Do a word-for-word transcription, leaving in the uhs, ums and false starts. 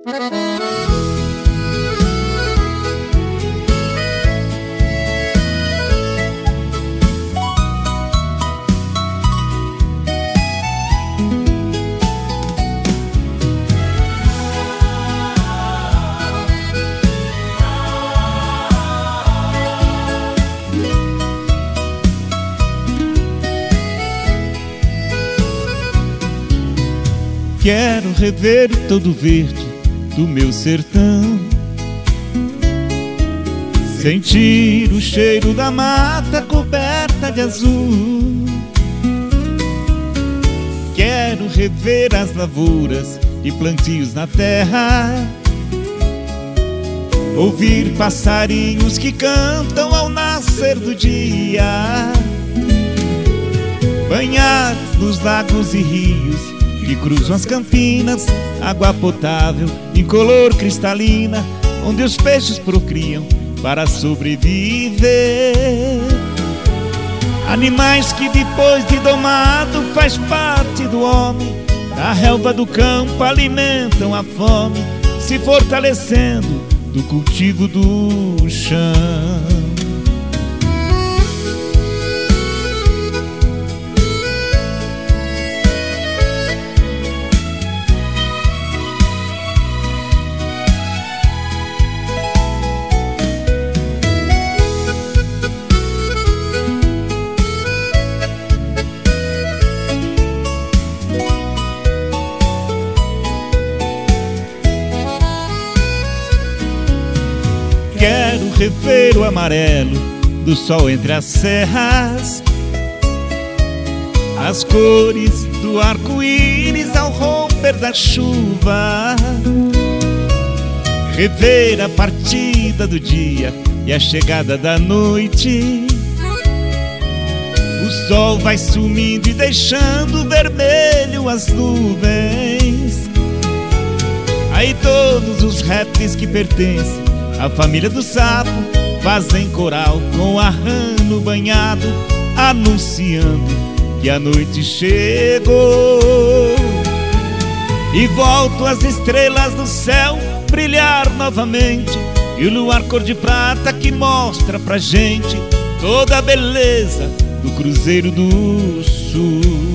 Quero rever todo o verde do meu sertão, sentir o cheiro da mata coberta de azul. Quero rever as lavouras e plantios na terra, ouvir passarinhos que cantam ao nascer do dia, banhar nos lagos e rios que cruzam as campinas, água potável incolor cristalina, onde os peixes procriam para sobreviver. Animais que depois de domado faz parte do homem, na relva do campo alimentam a fome, se fortalecendo do cultivo do chão. Quero rever o amarelo do sol entre as serras, as cores do arco-íris ao romper da chuva, rever a partida do dia e a chegada da noite. O sol vai sumindo e deixando vermelho as nuvens. Aí todos os répteis que pertencem a família do sapo fazem coral com arrano banhado, anunciando que a noite chegou. E voltam as estrelas do céu brilhar novamente, e o luar cor de prata que mostra pra gente toda a beleza do Cruzeiro do Sul.